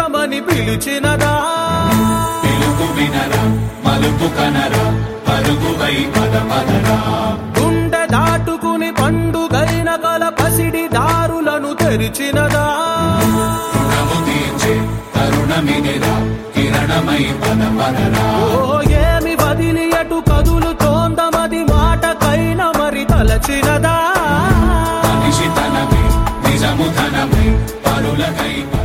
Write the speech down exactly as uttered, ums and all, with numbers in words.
రమని పిలిచినదా పిలుపు వినరా మలుపు కనరా పరుగువై పద పదరా గుండె దాటుకుని పండుగైన కల పసిడి దారులను తెరిచినదా రుణము తీర్చే కరుణమినిరా కిరణమై పద పదరా ఓ ఏమి వదిలి అటు కదులుతోందమది మాటకైన మరి తలచినదా మనిషి తనమే నిజము ధనమే పరులకై